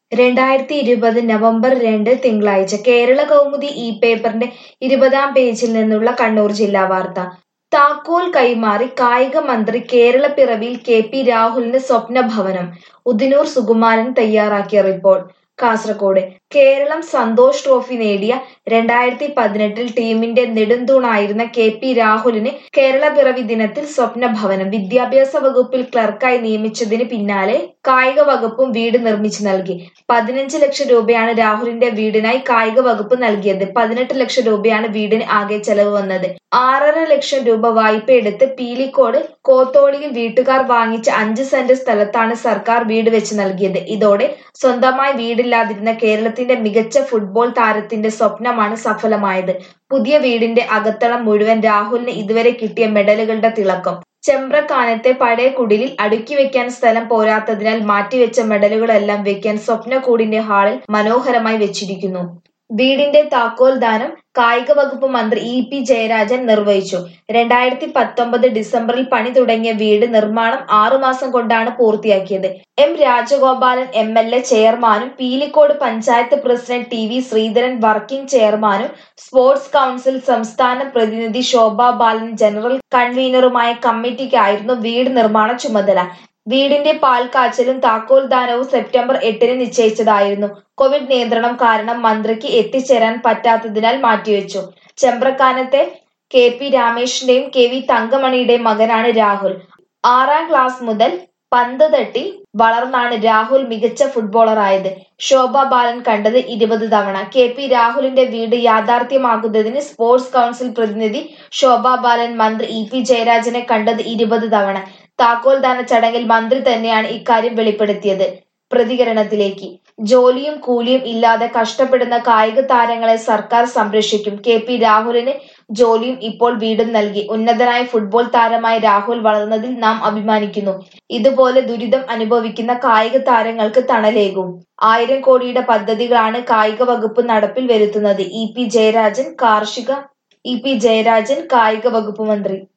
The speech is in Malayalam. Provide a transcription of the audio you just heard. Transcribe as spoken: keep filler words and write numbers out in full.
രണ്ടായിരത്തി ഇരുപത് നവംബർ രണ്ട് തിങ്കളാഴ്ച കേരള കൗമുദി ഈ പേപ്പറിന്റെ ഇരുപതാം പേജിൽ നിന്നുള്ള കണ്ണൂർ ജില്ലാ വാർത്ത. താക്കോൽ കൈമാറി കായിക മന്ത്രി കേരളപ്പിറവിയിൽ കെ പി രാഹുലിന് സ്വപ്നഭവനം. ഉദിനൂർ സുകുമാരൻ തയ്യാറാക്കിയ റിപ്പോർട്ട്. കാസർകോട് കേരളം സന്തോഷ് ട്രോഫി നേടിയ രണ്ടായിരത്തി പതിനെട്ടിൽ ടീമിന്റെ നെടുംതൂണായിരുന്ന കെ പി രാഹുലിന് കേരളപ്പിറവി ദിനത്തിൽ സ്വപ്നഭവനം. വിദ്യാഭ്യാസ വകുപ്പിൽ ക്ലർക്കായി നിയമിച്ചതിന് പിന്നാലെ കായിക വകുപ്പും വീട് നിർമ്മിച്ചു നൽകി. പതിനഞ്ച് ലക്ഷം രൂപയാണ് രാഹുലിന്റെ വീടിനായി കായിക വകുപ്പ് നൽകിയത്. പതിനെട്ട് ലക്ഷം രൂപയാണ് വീടിന് ആകെ ചെലവ് വന്നത്. ആറര ലക്ഷം രൂപ വായ്പയെടുത്ത് പീലിക്കോട് കോത്തോളിയിൽ വീട്ടുകാർ വാങ്ങിച്ച അഞ്ച് സെന്റ് സ്ഥലത്താണ് സർക്കാർ വീട് വെച്ച് നൽകിയത്. ഇതോടെ സ്വന്തമായി വീടില്ലാതിരുന്ന കേരളത്തിന്റെ മികച്ച ഫുട്ബോൾ താരത്തിന്റെ സ്വപ്നമാണ് സഫലമായത്. പുതിയ വീടിന്റെ അകത്തളം മുഴുവൻ രാഹുലിന് ഇതുവരെ കിട്ടിയ മെഡലുകളുടെ തിളക്കം. ചെമ്പ്രക്കാനത്തെ പഴയ കുടിലിൽ അടുക്കിവെക്കാൻ സ്ഥലം പോരാത്തതിനാൽ മാറ്റിവെച്ച മെഡലുകളെല്ലാം വെക്കാൻ സ്വപ്നക്കൂടിന്റെ ഹാളിൽ മനോഹരമായി വെച്ചിരിക്കുന്നു. വീടിന്റെ താക്കോൽ ദാനം കായിക വകുപ്പ് മന്ത്രി ഇ പി ജയരാജൻ നിർവഹിച്ചു. രണ്ടായിരത്തി പത്തൊമ്പത് ഡിസംബറിൽ പണി തുടങ്ങിയ വീട് നിർമ്മാണം ആറുമാസം കൊണ്ടാണ് പൂർത്തിയാക്കിയത്. M Rajagopalan M L A ചെയർമാനും Pilicode panchayat president T V Sreedharan working ചെയർമാനും സ്പോർട്സ് കൗൺസിൽ സംസ്ഥാന പ്രതിനിധി ശോഭ ബാലൻ ജനറൽ കൺവീനറുമായ കമ്മിറ്റിക്കായിരുന്നു വീട് നിർമ്മാണ ചുമതല. വീടിന്റെ പാൽക്കാച്ചലും താക്കോൽ ദാനവും സെപ്റ്റംബർ എട്ടിന് നിശ്ചയിച്ചതായിരുന്നു. കോവിഡ് നിയന്ത്രണം കാരണം മന്ത്രിക്ക് എത്തിച്ചേരാൻ പറ്റാത്തതിനാൽ മാറ്റിവെച്ചു. ചെമ്പ്രക്കാനത്തെ കെ പി രാമേഷിന്റെയും കെ വി തങ്കമണിയുടെയും മകനാണ് രാഹുൽ. ആറാം ക്ലാസ് മുതൽ പന്ത് തട്ടി വളർന്നാണ് രാഹുൽ മികച്ച ഫുട്ബോളറായത്. ശോഭ ബാലൻ കണ്ടത് ഇരുപത് തവണ. കെ പി രാഹുലിന്റെ വീട് യാഥാർത്ഥ്യമാകുന്നതിന് സ്പോർട്സ് കൗൺസിൽ പ്രതിനിധി ശോഭ ബാലൻ മന്ത്രി ഇ പി ജയരാജനെ കണ്ടത് ഇരുപത് തവണ. താക്കോൽ ദാന ചടങ്ങിൽ മന്ത്രി തന്നെയാണ് ഇക്കാര്യം വെളിപ്പെടുത്തിയത്. പ്രതികരണത്തിലേക്ക്. ജോലിയും കൂലിയും ഇല്ലാതെ കഷ്ടപ്പെടുന്ന കായിക താരങ്ങളെ സർക്കാർ സംരക്ഷിക്കും. കെ പി രാഹുലിന് ജോലിയും ഇപ്പോൾ വീടും നൽകി. ഉന്നതനായ ഫുട്ബോൾ താരമായ രാഹുൽ വളർന്നതിൽ നാം അഭിമാനിക്കുന്നു. ഇതുപോലെ ദുരിതം അനുഭവിക്കുന്ന കായിക താരങ്ങൾക്ക് തണലേകും. ആയിരം കോടിയുടെ പദ്ധതികളാണ് കായിക വകുപ്പ് നടപ്പിൽ വരുത്തുന്നത്. ഇ പി ജയരാജൻ കാർഷിക ഇ പി ജയരാജൻ കായിക വകുപ്പ് മന്ത്രി.